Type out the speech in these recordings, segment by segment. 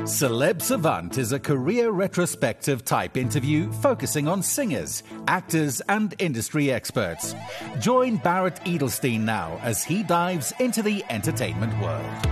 Celeb Savant is a career retrospective type interview focusing on singers, actors, and industry experts. Join Barrett Edelstein now as he dives into the entertainment world.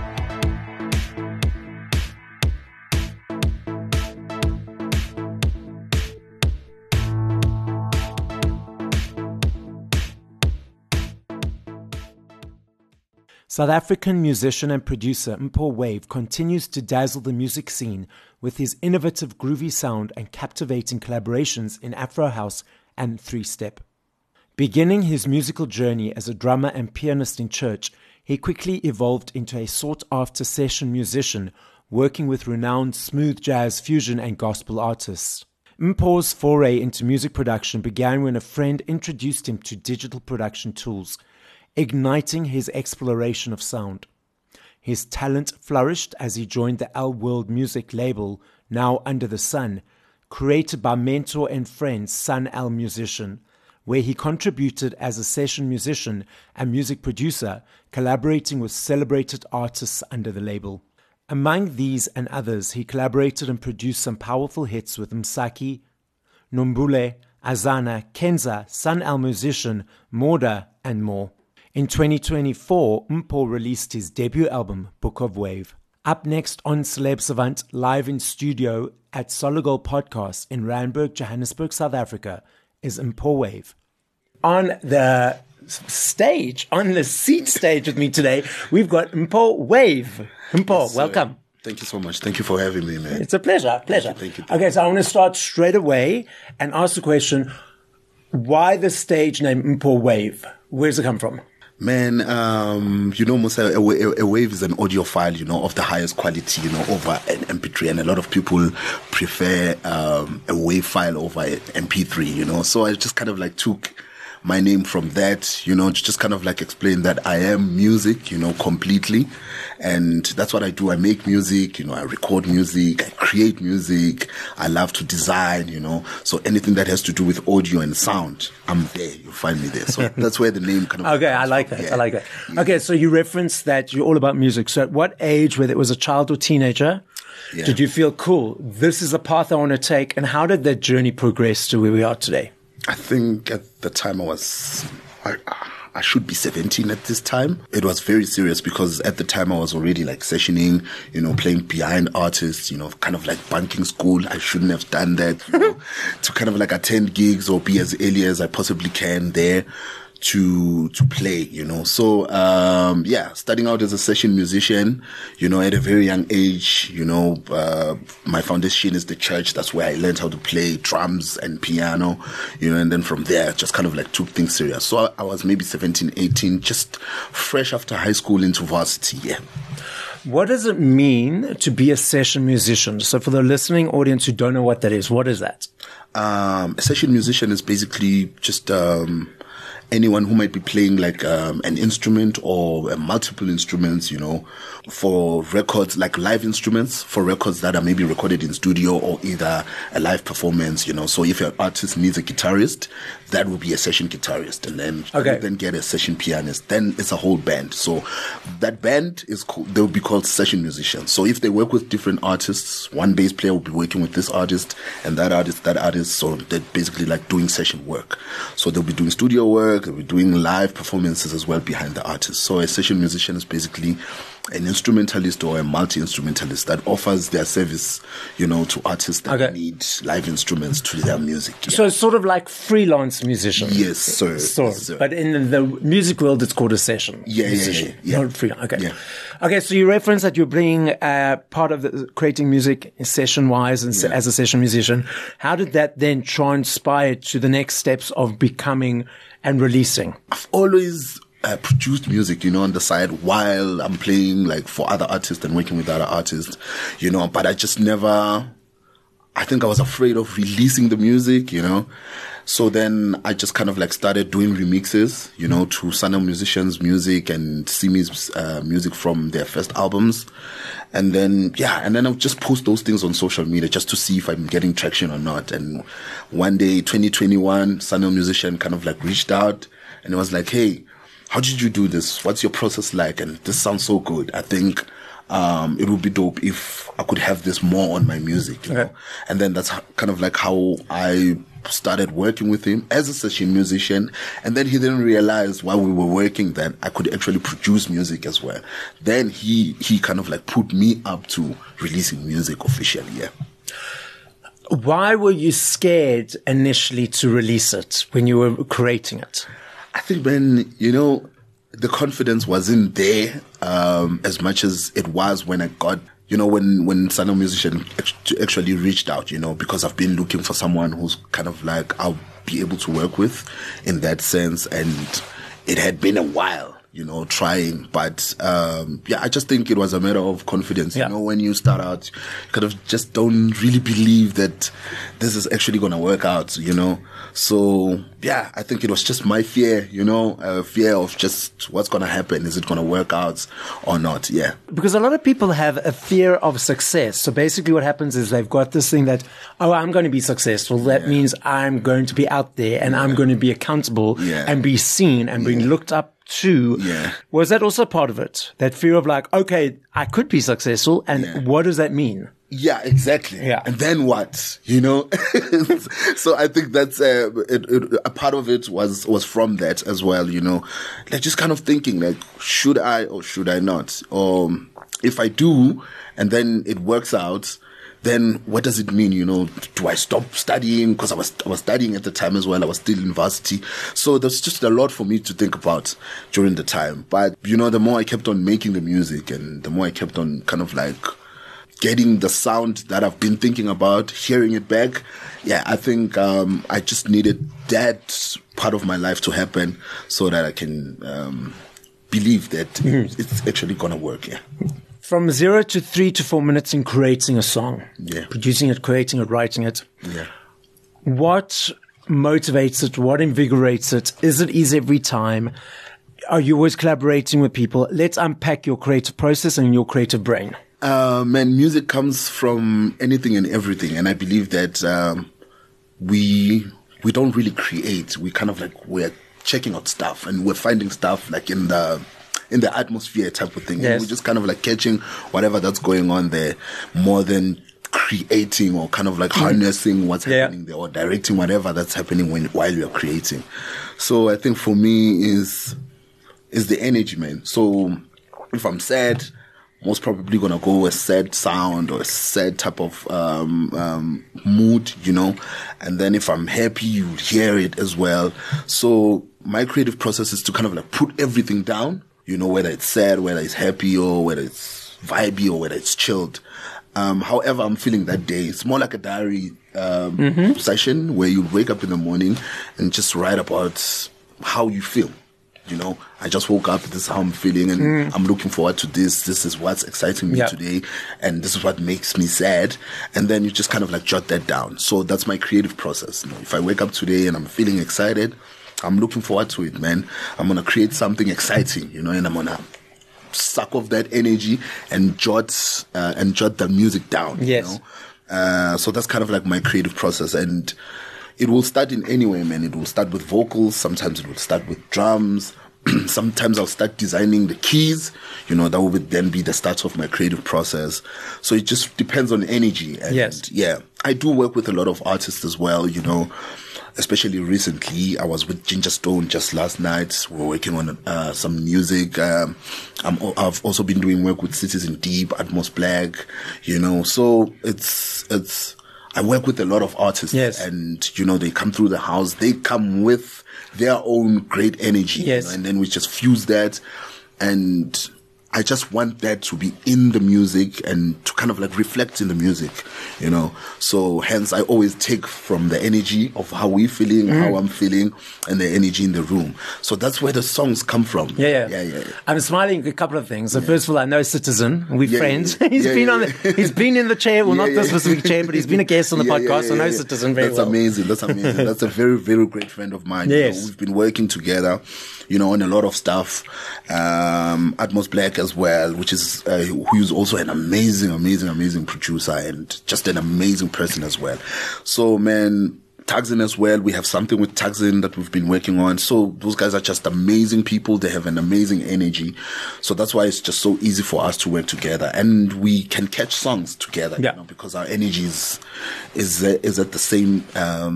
South African musician and producer Mpho Wave continues to dazzle the music scene with his innovative groovy sound and captivating collaborations in Afro House and three-step. Beginning his musical journey as a drummer and pianist in church, he quickly evolved into a sought-after session musician, working with renowned smooth jazz, fusion and gospel artists. Mpho's foray into music production began when a friend introduced him to digital production tools, igniting his exploration of sound. His talent flourished as he joined the L World Music label, now Under the Sun, created by mentor and friend Sun L Musician, where he contributed as a session musician and music producer, collaborating with celebrated artists under the label. Among these and others, he collaborated and produced some powerful hits with Msaki, Nombule, Azana, Kenza, Sun L Musician, Morda, and more. In 2024, Mpho released his debut album, Book of Wave. Up next on Celeb Savant, live in studio at Sologol Podcast in Randburg, Johannesburg, South Africa, is Mpho Wave. On the stage, on the seat stage with me today, we've got Mpho Wave. Mpho, yes, welcome. Thank you so much. Thank you for having me, man. It's a pleasure. Thank you. Okay, so I want to start straight away and ask the question, why the stage name Mpho Wave? Where does it come from? Man, Musa, a wave is an audio file, of the highest quality, over an MP3. And a lot of people prefer a wave file over an MP3, So I just kind of took my name from that, just kind of explain that I am music, completely. And that's what I do. I make music, I record music, I create music. I love to design, So anything that has to do with audio and sound, I'm there. You'll find me there. So that's where the name kind of... Okay, I like that. Yeah. I like that. Okay, so you referenced that you're all about music. So at what age, whether it was a child or teenager, did you feel, cool, this is a path I want to take? And how did that journey progress to where we are today? I think at the time I should be 17 at this time. It was very serious because at the time I was already sessioning, playing behind artists, kind of bunking school. I shouldn't have done that, to kind of attend gigs or be as early as I possibly can there to play, So, starting out as a session musician, at a very young age, my foundation is the church. That's where I learned how to play drums and piano, and then from there, just kind of took things serious. So I was maybe 17, 18, just fresh after high school into varsity. Yeah. What does it mean to be a session musician? So for the listening audience who don't know what that is, what is that? A session musician is basically just, anyone who might be playing an instrument or multiple instruments, for records, live instruments, for records that are maybe recorded in studio or either a live performance, So if an artist needs a guitarist, that will be a session guitarist. And then you then get a session pianist. Then it's a whole band. So that band they'll be called session musicians. So if they work with different artists, one bass player will be working with this artist and that artist. So they're basically doing session work. So they'll be doing studio work. They'll be doing live performances as well behind the artist. So a session musician is basically an instrumentalist or a multi-instrumentalist that offers their service, to artists that need live instruments to their music. Yeah. So it's sort of like freelance musician. Yes, sir. But in the music world, it's called a session. Yeah. Not freelance. Okay. Yeah. Okay, so you referenced that you're bringing part of the creating music session-wise and as a session musician. How did that then transpire to the next steps of becoming and releasing? I've always produced music, on the side while I'm playing for other artists and working with other artists, but I just never, I think I was afraid of releasing the music, So then I just kind of started doing remixes, to Sun L musicians' music and Simi's music from their first albums. And then I'll just post those things on social media just to see if I'm getting traction or not. And one day, 2021, Sun L musician kind of reached out and it was hey, how did you do this? What's your process like? And this sounds so good. I think it would be dope if I could have this more on my music, you know? And then that's kind of like how I started working with him as a session musician. And then he didn't realize while we were working that I could actually produce music as well. Then he kind of like put me up to releasing music officially. Yeah. Why were you scared initially to release it when you were creating it? I think, man, you know, the confidence wasn't there as much as it was when I got, you know, when Sana Musician actually reached out, you know, because I've been looking for someone who's kind of like I'll be able to work with in that sense. And it had been a while, you know, trying. But yeah, I just think it was a matter of confidence. You know, when you start out, you kind of just don't really believe that this is actually going to work out, you know. So yeah, I think it was just my fear, you know, fear of just what's going to happen. Is it going to work out or not? Yeah. Because a lot of people have a fear of success. So basically what happens is they've got this thing that, oh, I'm going to be successful. That means I'm going to be out there and I'm going to be accountable and be seen and being looked up to. Was that also part of it? That fear of like, okay, I could be successful. And what does that mean? Yeah, exactly. Yeah. And then what, you know? So I think that's, a part of it was from that as well, you know, like just kind of thinking like, should I or should I not? Or if I do, and then it works out, then what does it mean? You know, do I stop studying? Cause I was studying at the time as well. I was still in varsity. So there's just a lot for me to think about during the time. But, you know, the more I kept on making the music and the more I kept on kind of like getting the sound that I've been thinking about, hearing it back. Yeah, I think I just needed that part of my life to happen so that I can believe that it's actually going to work. Yeah. From 0 to 3 to 4 minutes in creating a song, producing it, creating it, writing it. Yeah. What motivates it? What invigorates it? Is it easy every time? Are you always collaborating with people? Let's unpack your creative process and your creative brain. Man, music comes from anything and everything. And I believe that, we don't really create. We kind of like, we're checking out stuff and we're finding stuff like in the atmosphere type of thing. And we're just kind of like catching whatever that's going on there more than creating or kind of like harnessing what's happening there or directing whatever that's happening while you're creating. So I think for me is the energy, man. So if I'm sad, most probably gonna go a sad sound or a sad type of mood, you know. And then if I'm happy, you hear it as well. So my creative process is to kind of like put everything down, you know, whether it's sad, whether it's happy, or whether it's vibey, or whether it's chilled. However I'm feeling that day. It's more like a diary session where you wake up in the morning and just write about how you feel. You know, I just woke up, this is how I'm feeling, and I'm looking forward to this. This is what's exciting me today, and this is what makes me sad. And then you just kind of like jot that down. So that's my creative process. You know, if I wake up today and I'm feeling excited, I'm looking forward to it, man. I'm going to create something exciting, you know, and I'm going to suck off that energy and jot the music down, you know. So that's kind of like my creative process. And it will start in any way, man. It will start with vocals. Sometimes it will start with drums. Sometimes I'll start designing the keys. You know, that will then be the start of my creative process. So it just depends on energy. And yeah, I do work with a lot of artists as well, you know. Especially recently, I was with Ginger Stone just last night. We were working on some music. I've also been doing work with Citizen Deep, Atmos Black, you know. So I work with a lot of artists, and you know, they come through the house. They come with their own great energy, you know, and then we just fuse that. And I just want that to be in the music and to kind of like reflect in the music, you know. So hence I always take from the energy of how we're feeling, how I'm feeling, and the energy in the room. So that's where the songs come from. Yeah. I'm smiling at a couple of things. So first of all, I know Citizen. We're friends. He's been in the chair, well, not this specific chair, but he's been a guest on the podcast. So I know Citizen very well. That's amazing. That's a very, very great friend of mine. You know, we've been working together, you know, on a lot of stuff. Atmos Black as well, which is who is also an amazing producer and just an amazing person as well. So man, Tagzin as well. We have something with Tagzin that we've been working on. So those guys are just amazing people. They have an amazing energy. So that's why it's just so easy for us to work together, and we can catch songs together, because our energy is at the same,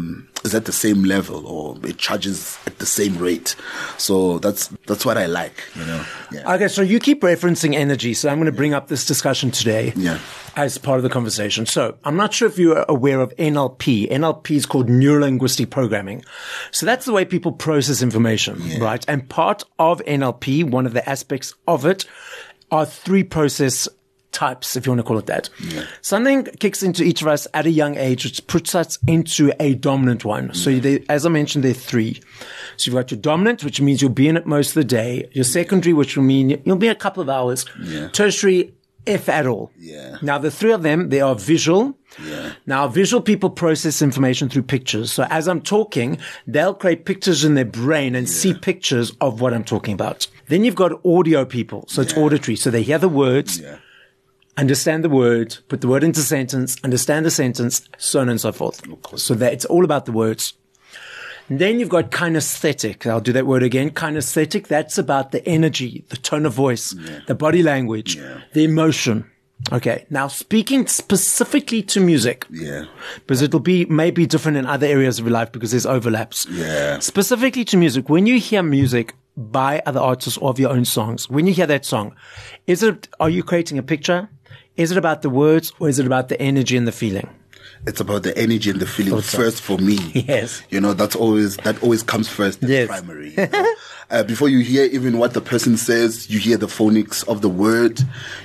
is at the same level, or it charges at the same rate. So that's what I like, Yeah. Okay, so you keep referencing energy, so I'm going to bring up this discussion today as part of the conversation. So I'm not sure if you're aware of NLP. NLP is called Neuro-Linguistic Programming. So that's the way people process information, right? And part of NLP, one of the aspects of it, are 3 process types, if you want to call it that. Something kicks into each of us at a young age, which puts us into a dominant one. So as I mentioned, there are 3. So you've got your dominant, which means you'll be in it most of the day. Your secondary, which will mean you'll be a couple of hours. Tertiary, if at all. Now, the 3 of them, they are visual. Now, visual people process information through pictures. So as I'm talking, they'll create pictures in their brain and see pictures of what I'm talking about. Then you've got audio people. So it's auditory. So they hear the words, understand the word, put the word into sentence, understand the sentence, so on and so forth. So that it's all about the words. And then you've got kinesthetic. I'll do that word again. Kinesthetic. That's about the energy, the tone of voice, the body language, the emotion. Okay. Now, speaking specifically to music, because it'll be maybe different in other areas of your life because there's overlaps. Specifically to music, when you hear music by other artists or of your own songs, when you hear that song, are you creating a picture? Is it about the words, or is it about the energy and the feeling? It's about the energy and the feeling first for me. That always comes first. Primary. Before you hear even what the person says, you hear the phonics of the word,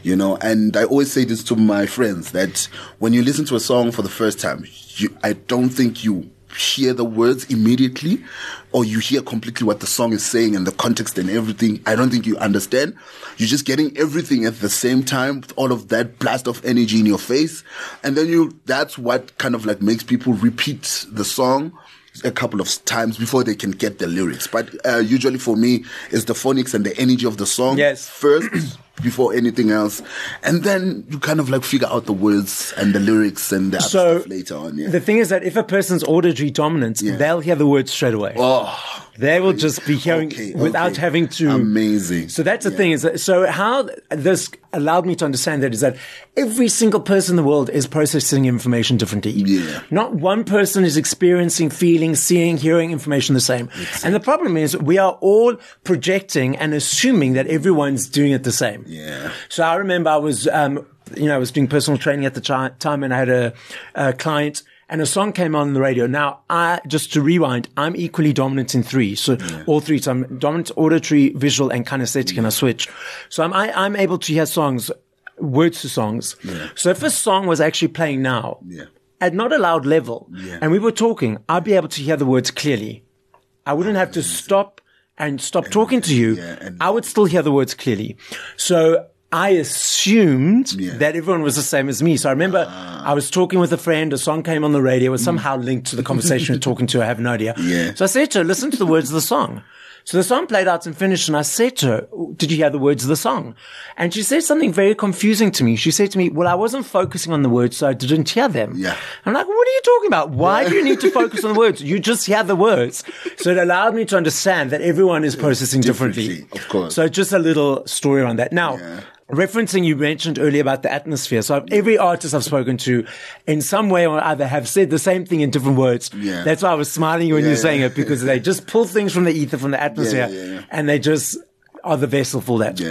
and I always say this to my friends, that when you listen to a song for the first time, I don't think you hear the words immediately, or you hear completely what the song is saying and the context and everything. I don't think you understand. You're just getting everything at the same time, with all of that blast of energy in your face. And then that's what kind of like makes people repeat the song a couple of times before they can get the lyrics. But usually for me, it's the phonics and the energy of the song first, before anything else. And then you kind of like figure out the words and the lyrics and the other stuff later on. The thing is that if a person's auditory dominant, they'll hear the words straight away. They will just be hearing without having to. Amazing. So that's the thing. So how this allowed me to understand that is that every single person in the world is processing information differently. Not one person is experiencing, feeling, seeing, hearing information the same. And the problem is we are all projecting and assuming that everyone's doing it the same. So I remember I was, I was doing personal training at the time, and I had a client, and a song came on the radio. Now, just to rewind, I'm equally dominant in 3. So all 3. So I'm dominant, auditory, visual, and kinesthetic, and I switch. So I'm able to hear songs, words to songs. So if a song was actually playing now, at not a loud level, and we were talking, I'd be able to hear the words clearly. I wouldn't have to stop talking to you. I would still hear the words clearly. So I assumed that everyone was the same as me. So I remember I was talking with a friend, a song came on the radio, it was somehow linked to the conversation we were talking to, I have no idea. So I said to her, listen to the words of the song. So the song played out and finished, and I said to her, did you hear the words of the song? And she said something very confusing to me. She said to me, well, I wasn't focusing on the words, so I didn't hear them. I'm like, what are you talking about? Why do you need to focus on the words? You just hear the words. So it allowed me to understand that everyone is processing differently. Of course. So just a little story around that. Now, referencing, you mentioned earlier about the atmosphere. So every artist I've spoken to in some way or other have said the same thing in different words. That's why I was smiling when you were saying it, because they just pull things from the ether, from the atmosphere, and they just are the vessel for that.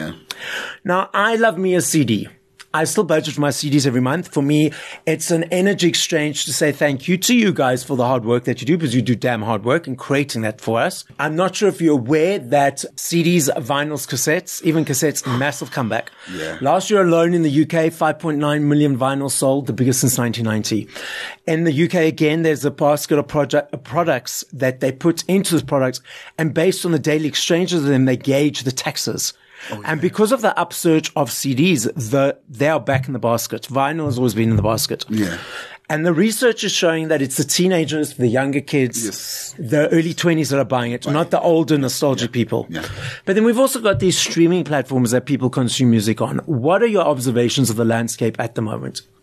Now, I love me a CD. I still budget for my CDs every month. For me, it's an energy exchange to say thank you to you guys for the hard work that you do, because you do damn hard work in creating that for us. I'm not sure if you're aware that CDs, vinyls, cassettes, even cassettes, massive comeback. Last year alone in the UK, 5.9 million vinyls sold, the biggest since 1990. In the UK, again, there's a basket of products that they put into the products, and based on the daily exchanges of them, they gauge the taxes. And because of the upsurge of CDs, they are back in the basket. Vinyl has always been in the basket. And the research is showing that it's the teenagers, the younger kids, the early 20s that are buying it, not the older nostalgic people. But then we've also got these streaming platforms that people consume music on. What are your observations of the landscape at the moment?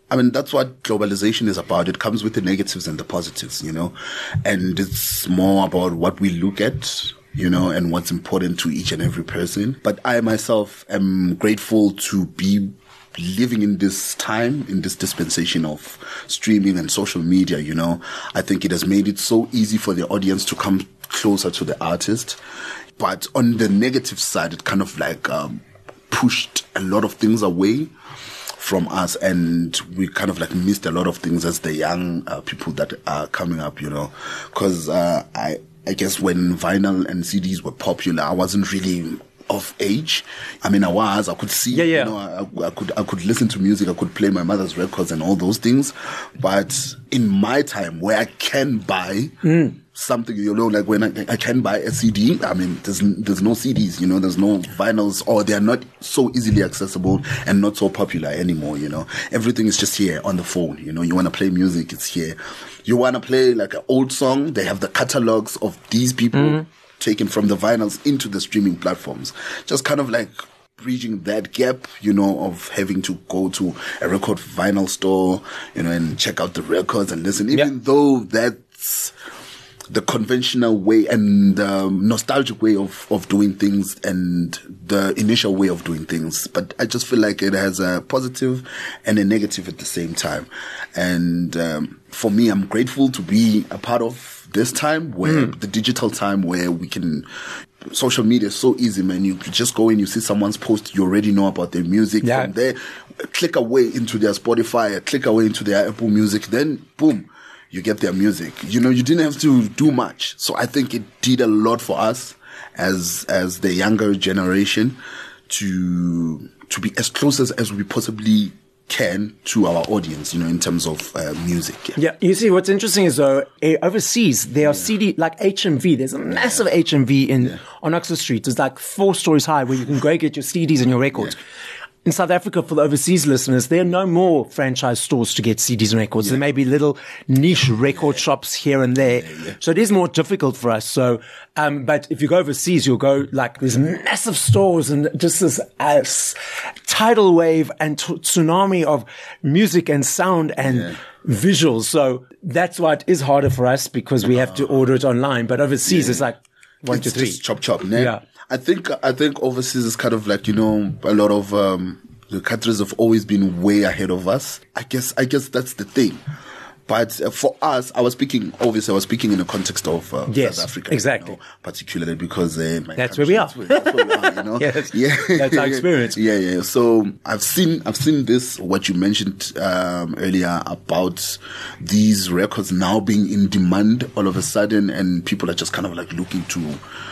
I mean, that's what globalization is about. It comes with the negatives and the positives, you know, and it's more about what we look at, you know, and what's important to each and every person. But I myself am grateful to be living in this time, in this dispensation of streaming and social media, you know. I think it has made it so easy for the audience to come closer to the artist. But on the negative side, it kind of like pushed a lot of things away from us, and we kind of like missed a lot of things as the young people that are coming up, you know, because I guess when vinyl and CDs were popular, I wasn't really of age. I mean, I could see, you know, I could listen to music, I could play my mother's records and all those things. But in my time, where I can buy something, you know, like when I can buy a CD, I mean, there's no CDs, you know, there's no vinyls, or they're not so easily accessible and not so popular anymore, you know. Everything is just here on the phone, you know. You want to play music, it's here. You want to play like an old song, they have the catalogs of these people taken from the vinyls into the streaming platforms. Just kind of like bridging that gap, you know, of having to go to a record vinyl store, you know, and check out the records and listen, even though that's the conventional way and the nostalgic way of doing things and the initial way of doing things. But I just feel like it has a positive and a negative at the same time. And for me, I'm grateful to be a part of this time, where the digital time, where we can, social media is so easy, man. You just go in, you see someone's post, you already know about their music. From there, click away into their Spotify, click away into their Apple Music, then boom, you get their music. You know, you didn't have to do much. So I think it did a lot for us as the younger generation to be as close as we possibly can to our audience, you know, in terms of music. Yeah, you see, what's interesting is though, overseas, there are CD, like HMV, there's a massive HMV on Oxford Street. It's like 4 stories high where you can go get your CDs and your records. In South Africa, for the overseas listeners, there are no more franchise stores to get CDs and records. There may be little niche record shops here and there. So it is more difficult for us. So, but if you go overseas, you'll go like these massive stores and just this tidal wave and tsunami of music and sound and visuals. So that's why it is harder for us, because we have to order it online. But overseas, it's like 1, 2, 3. Just chop, yeah. I think overseas is kind of like, you know, a lot of the countries have always been way ahead of us. I guess that's the thing. But for us, I was speaking in the context of South Africa, exactly, you know, particularly because that's where we are. That's where we are, you know. That's our experience. Yeah. So I've seen this, what you mentioned earlier about these records now being in demand all of a sudden, and people are just kind of like looking to,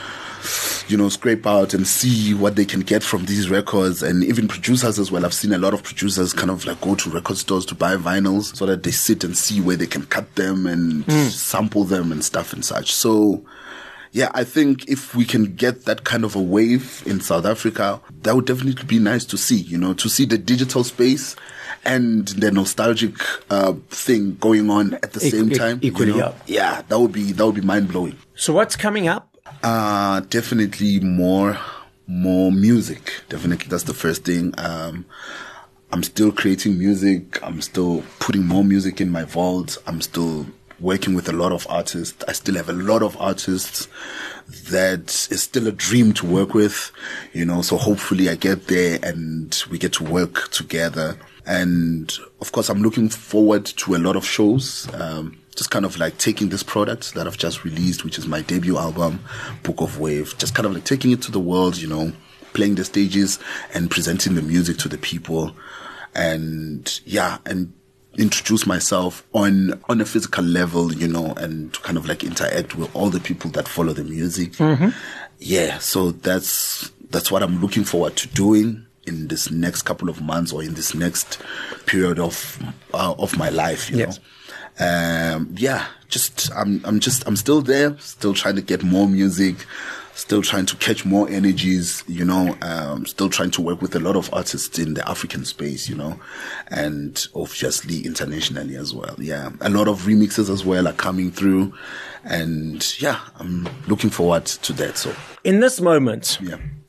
you know, scrape out and see what they can get from these records. And even producers as well. I've seen a lot of producers kind of like go to record stores to buy vinyls so that they sit and see where they can cut them and sample them and stuff and such. So yeah, I think if we can get that kind of a wave in South Africa, that would definitely be nice to see, you know, to see the digital space and the nostalgic thing going on at the same time. Equally, you know? Yeah, that would be mind blowing. So what's coming up? Definitely more music. Definitely, that's the first thing. I'm still creating music. I'm still putting more music in my vault. I'm still working with a lot of artists. I still have a lot of artists that is still a dream to work with, you know, so hopefully I get there and we get to work together. And of course, I'm looking forward to a lot of shows. Just kind of like taking this product that I've just released, which is my debut album, Book of Wave, just kind of like taking it to the world, you know, playing the stages and presenting the music to the people. And yeah, and introduce myself on a physical level, you know, and to kind of like interact with all the people that follow the music. Yeah, so that's what I'm looking forward to doing in this next couple of months, or in this next period of my life, you know. Yeah, I'm still there, still trying to get more music, still trying to catch more energies, you know, still trying to work with a lot of artists in the African space, you know, and obviously internationally as well. Yeah, a lot of remixes as well are coming through, and yeah, I'm looking forward to that. So in this moment,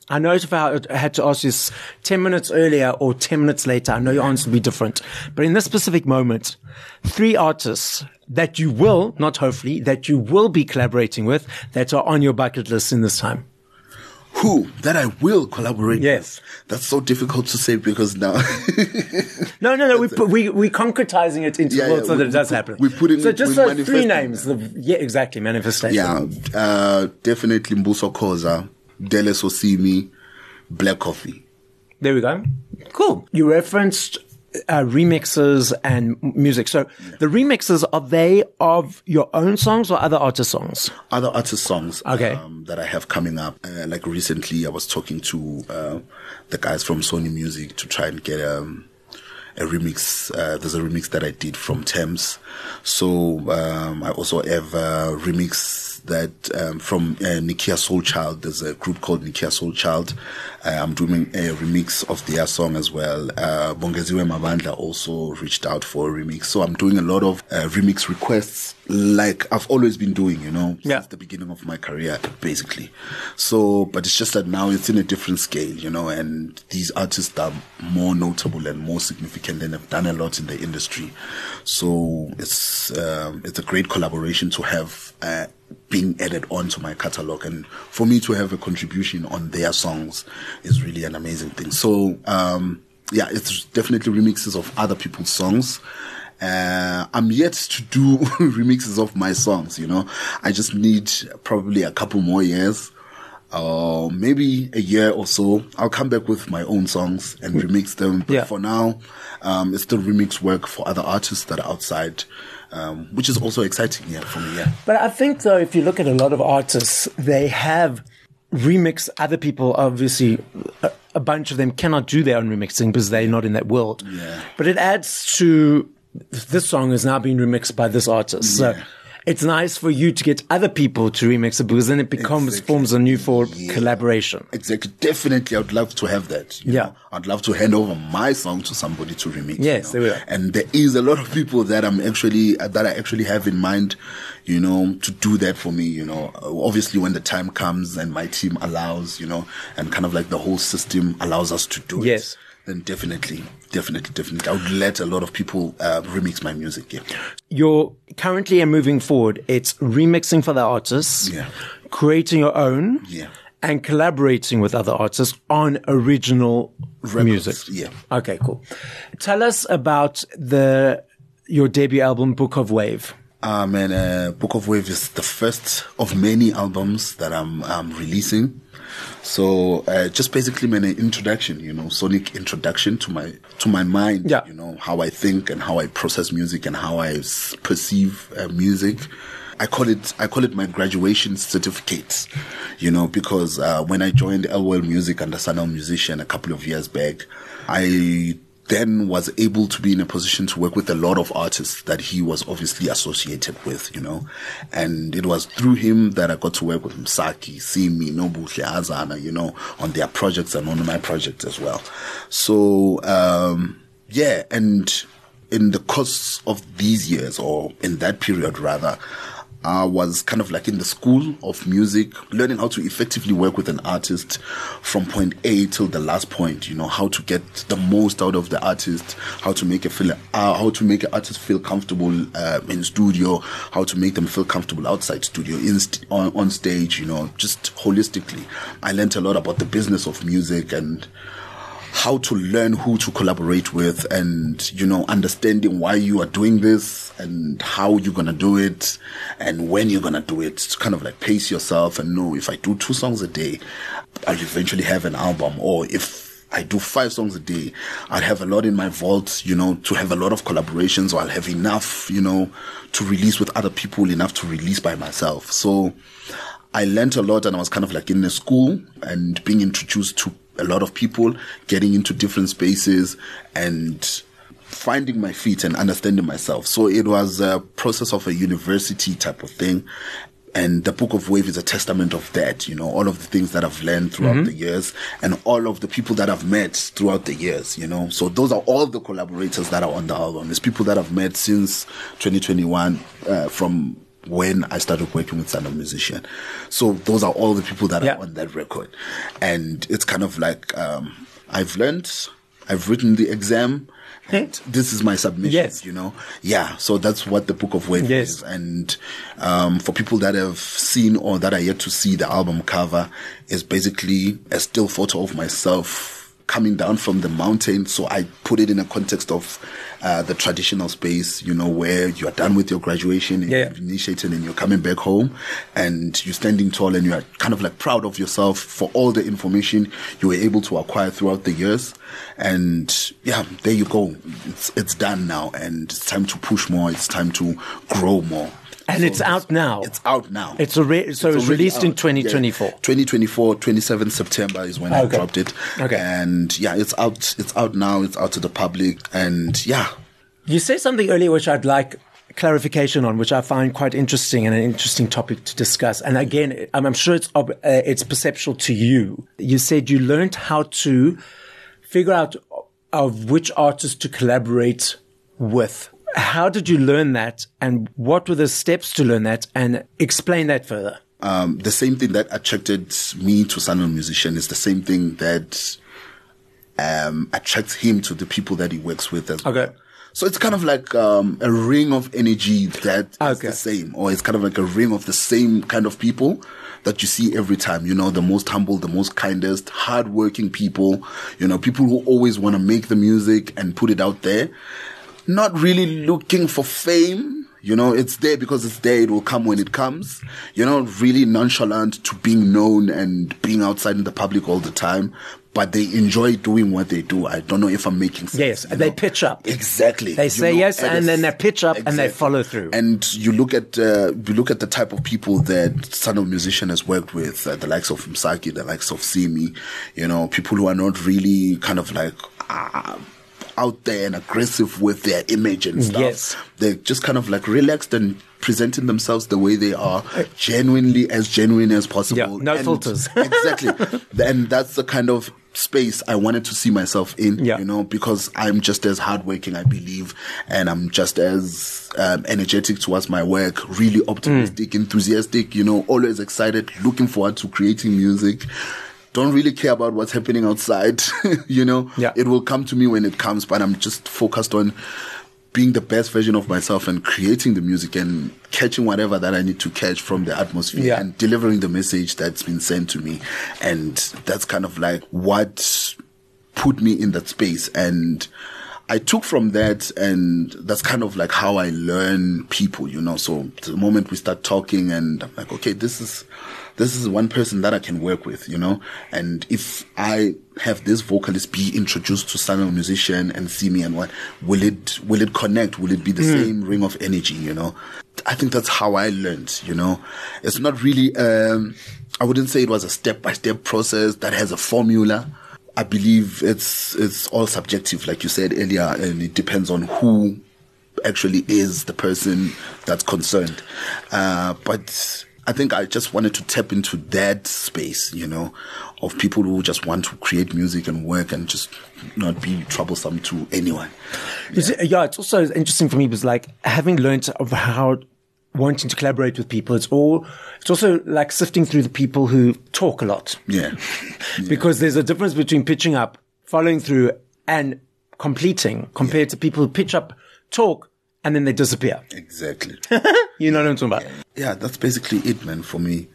I know if I had to ask you 10 minutes earlier or 10 minutes later, I know your answer would be different. But in this specific moment, 3 artists that you will, not hopefully, that you will be collaborating with that are on your bucket list in this time. Who that I will collaborate Yes. with? That's so difficult to say because now. No. We're concretizing it into the world so that it does happen. We're putting so just we're 3 names. Exactly. Manifestation. Yeah. Definitely Mbuso Khoza, Dele Sosimi, Black Coffee. There we go. Cool. You referenced remixes and music. So the remixes, are they of your own songs or other artist songs? Other artist songs. Okay. That I have coming up. Like recently I was talking to the guys from Sony Music to try and get a remix. There's a remix that I did from Thames. So I also have a remix that from Nikia Soulchild. There's a group called Nikia Soulchild. I'm doing a remix of their song as well. Bongeziwe Mabandla also reached out for a remix. So I'm doing a lot of remix requests like I've always been doing, since the beginning of my career, basically. So, but it's just that now it's in a different scale, and these artists are more notable and more significant and have done a lot in the industry. So it's a great collaboration to have being added onto my catalog, and for me to have a contribution on their songs is really an amazing thing. So it's definitely remixes of other people's songs. I'm yet to do remixes of my songs, I just need probably a couple more years, maybe a year or so. I'll come back with my own songs and remix them. But for now, it's still remix work for other artists that are outside, which is also exciting for me. But I think though, if you look at a lot of artists, they have remix other people. Obviously, a bunch of them cannot do their own remixing because they're not in that world. Yeah. But it adds to this song is now being remixed by this artist. So it's nice for you to get other people to remix it because then it becomes forms a new collaboration. Exactly. Definitely. I would love to have that. You know? I'd love to hand over my song to somebody to remix. Yes, there we are. And there is a lot of people that I actually have in mind, to do that for me, obviously when the time comes and my team allows, and kind of like the whole system allows us to do it. Then definitely. I would let a lot of people remix my music. Yeah. You're currently and moving forward, it's remixing for the artists, creating your own, and collaborating with other artists on original music. Yeah. Okay, cool. Tell us about your debut album, Book of Wave. Book of Wave is the first of many albums that I'm releasing. So just basically an introduction, sonic introduction to my mind, how I think and how I process music and how I perceive music. I call it my graduation certificate, because when I joined LWL Music under Sanel Musician a couple of years back, I then was able to be in a position to work with a lot of artists that he was obviously associated with, and it was through him that I got to work with Msaki, Simi, Nobuhle, Azana, on their projects and on my project as well. So, and in the course of these years, or in that period rather, I was kind of like in the school of music, learning how to effectively work with an artist from point A till the last point, how to get the most out of the artist, how to make an artist feel comfortable in studio, how to make them feel comfortable outside studio, on stage, just holistically. I learned a lot about the business of music and how to learn who to collaborate with, and understanding why you are doing this and how you're gonna do it and when you're gonna do it, to kind of like pace yourself and know if I do 2 songs a day, I'll eventually have an album, or if I do 5 songs a day, I'll have a lot in my vault, to have a lot of collaborations, or I'll have enough, to release with other people, enough to release by myself. So I learned a lot, and I was kind of like in the school and being introduced to a lot of people, getting into different spaces and finding my feet and understanding myself. So it was a process of a university type of thing. And the Book of Wave is a testament of that, all of the things that I've learned throughout the years and all of the people that I've met throughout the years, So those are all the collaborators that are on the album. It's people that I've met since 2021, from when I started working with Sound of Musician. So those are all the people that are on that record. And it's kind of like, I've learned, I've written the exam, and this is my submission, you know? Yeah. So that's what the Book of Worth is. And, for people that have seen or that are yet to see the album cover, is basically a still photo of myself coming down from the mountain. So I put it in a context of the traditional space, you know, where you are done with your graduation, and you've initiated, and you're coming back home, and you're standing tall, and you are kind of like proud of yourself for all the information you were able to acquire throughout the years. And yeah, there you go. It's done now, and it's time to push more. It's time to grow more. And so it's out now. It's out now. So it's released in 2024. 2024, 27 September is when I dropped it. Okay. And yeah, it's out. It's out now. It's out to the public. And yeah. You said something earlier which I'd like clarification on, which I find quite interesting and an interesting topic to discuss. And again, I'm sure it's perceptual to you. You said you learned how to figure out of which artists to collaborate with. How did you learn that, and what were the steps to learn that, and explain that further? The same thing that attracted me to Sound of Musician is the same thing that attracts him to the people that he works with as well. So it's kind of like a ring of energy that is the same, or it's kind of like a ring of the same kind of people that you see every time, you know, the most humble, the most kindest, hardworking people, you know, people who always want to make the music and put it out there. Not really looking for fame, you know, it's there because it's there. It will come when it comes. You're not really nonchalant to being known and being outside in the public all the time, but they enjoy doing what they do. I don't know if I'm making sense. Yes, they pitch up. Exactly. They say yes, and then they pitch up and they follow through. And you look at the type of people that Sound of Musician has worked with, the likes of Msaki, the likes of Simi, you know, people who are not really kind of like, out there and aggressive with their image and stuff. Yes. They're just kind of like relaxed and presenting themselves the way they are, genuine as possible. Yeah, no filters. Exactly. And that's the kind of space I wanted to see myself in, you know, because I'm just as hardworking, I believe, and I'm just as energetic towards my work, really optimistic, enthusiastic, you know, always excited, looking forward to creating music. Don't really care about what's happening outside, you know. It will come to me when it comes, but I'm just focused on being the best version of myself and creating the music and catching whatever that I need to catch from the atmosphere and delivering the message that's been sent to me. And that's kind of like what put me in that space. And I took from that, and that's kind of like how I learn people, you know. So the moment we start talking, and I'm like, okay, this is one person that I can work with, you know. And if I have this vocalist be introduced to Sound of Musician and see me, and what will it connect? Will it be the same ring of energy, you know? I think that's how I learned, you know. It's not really, I wouldn't say it was a step-by-step process that has a formula. I believe it's all subjective, like you said earlier, and it depends on who actually is the person that's concerned. But I think I just wanted to tap into that space, you know, of people who just want to create music and work and just not be troublesome to anyone. Yeah, it's also interesting for me because, like, having learned of how wanting to collaborate with people, it's also like sifting through the people who talk a lot. Yeah. Because there's a difference between pitching up, following through, and completing compared to people who pitch up, talk, and then they disappear. Exactly. You know what I'm talking about? Yeah, that's basically it, man, for me.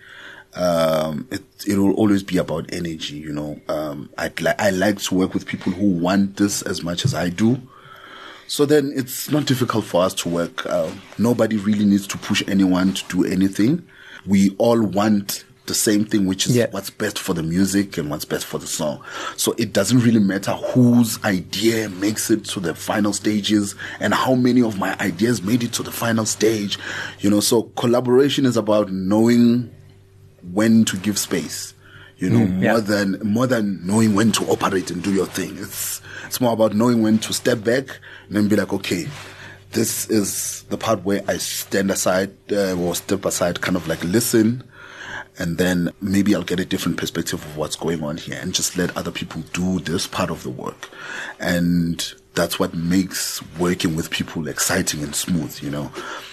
It will always be about energy, you know. I like to work with people who want this as much as I do. So then it's not difficult for us to work. Nobody really needs to push anyone to do anything. We all want the same thing, which is what's best for the music and what's best for the song. So it doesn't really matter whose idea makes it to the final stages and how many of my ideas made it to the final stage. You know, so collaboration is about knowing when to give space, you know, more than knowing when to operate and do your thing. It's more about knowing when to step back and then be like, okay, this is the part where I stand aside or step aside, kind of like listen, and then maybe I'll get a different perspective of what's going on here and just let other people do this part of the work. And that's what makes working with people exciting and smooth, you know.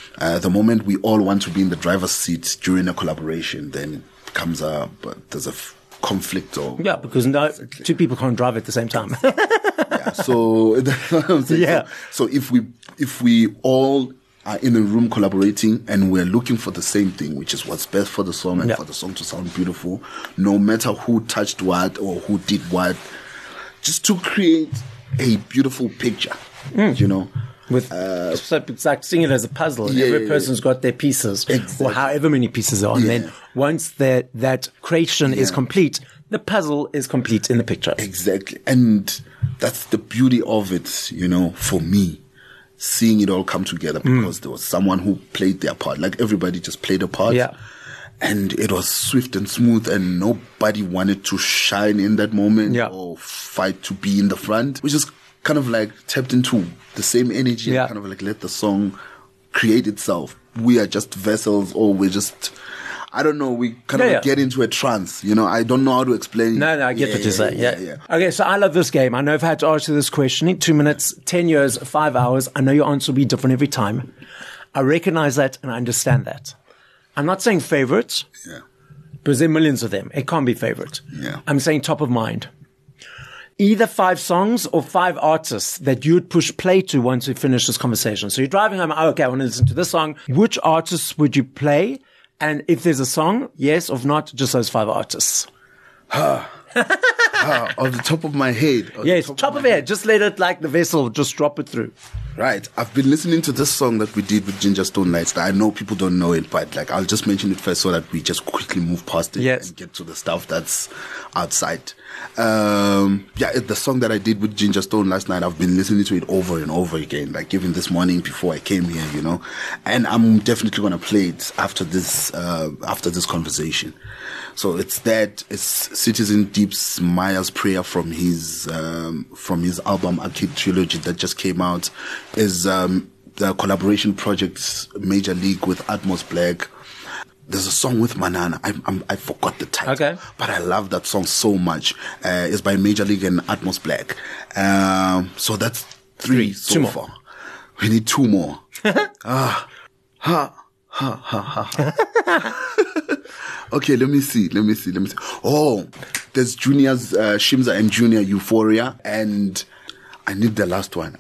The moment we all want to be in the driver's seat during a collaboration, then it comes up, but there's a conflict or... Yeah, because two people can't drive at the same time. Yeah, so that's what I'm saying. Yeah. So if we all are in a room collaborating and we're looking for the same thing, which is what's best for the song and for the song to sound beautiful, no matter who touched what or who did what, just to create a beautiful picture, you know. So it's like seeing it as a puzzle. Every person's got their pieces, or however many pieces are. And then once that creation is complete, the puzzle is complete in the picture. Exactly. And that's the beauty of it, you know, for me, seeing it all come together, because there was someone who played their part. Like, everybody just played a part. Yeah. And it was swift and smooth, and nobody wanted to shine in that moment or fight to be in the front. We just kind of like tapped into the same energy and kind of like let the song create itself. We are just vessels, or we're just, I don't know, we kind of get into a trance, you know. I don't know how to explain. No, I get what you're saying. Yeah. Okay, so I love this game. I know I've had to answer this question in 2 minutes, 10 years, 5 hours. I know your answer will be different every time. I recognize that and I understand that. I'm not saying favorites, because there are millions of them. It can't be favorite. Yeah. I'm saying top of mind. Either 5 songs or 5 artists that you would push play to once we finish this conversation. So you're driving home, okay, I want to listen to this song. Which artists would you play? And if there's a song, yes, or if not, just those 5 artists. Off the top of my head. Yes, top of head. Just let it, like the vessel, just drop it through. Right. I've been listening to this song that we did with Ginger Stone Lights. I know people don't know it, but like, I'll just mention it first so that we just quickly move past it and get to the stuff that's outside. The song that I did with Ginger Stone last night, I've been listening to it over and over again, like even this morning before I came here, you know, and I'm definitely going to play it after this conversation. So it's Citizen Deep's Maya's Prayer from his album Arcade Trilogy that just came out, is the collaboration project Major League with Atmos Black. There's a song with Manana. I forgot the title, but I love that song so much. It's by Major League and Atmos Black. So that's 3 so far. We need 2 more. Okay, let me see. Oh, there's Junior's, Shimza and Junior Euphoria, and I need the last one.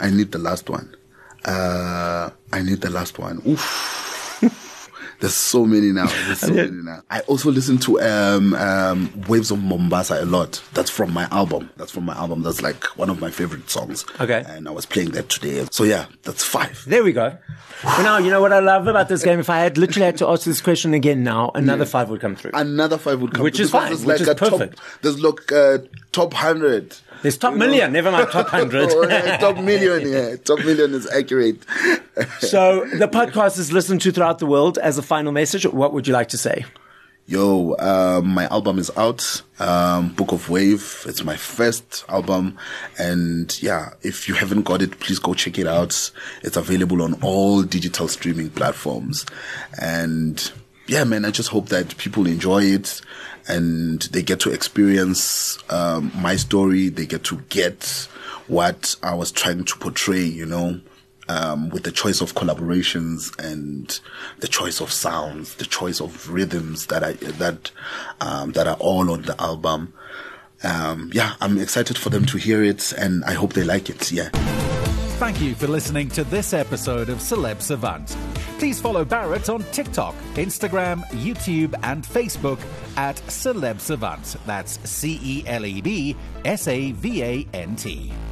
Oof. There's so many now. I also listen to Waves of Mombasa a lot. That's from my album. That's like one of my favorite songs. Okay. And I was playing that today. So yeah, that's 5. There we go. Well, now, you know what I love about this game? If I had literally had to ask this question again now, another 5 would come through. Which is fine. Which is perfect. There's top 100. There's top million, never mind top 100. Top million, Top million is accurate. So the podcast is listened to throughout the world. As a final message, what would you like to say? Yo, my album is out, Book of Wave. It's my first album. And yeah, if you haven't got it, please go check it out. It's available on all digital streaming platforms. And yeah, man, I just hope that people enjoy it and they get to experience my story. They get to get what I was trying to portray, you know, with the choice of collaborations and the choice of sounds, the choice of rhythms that are all on the album. I'm excited for them to hear it, and I hope they like it. Yeah. Thank you for listening to this episode of Celeb Savant. Please follow Barrett on TikTok, Instagram, YouTube, and Facebook at Celeb Savant. That's CelebSavant.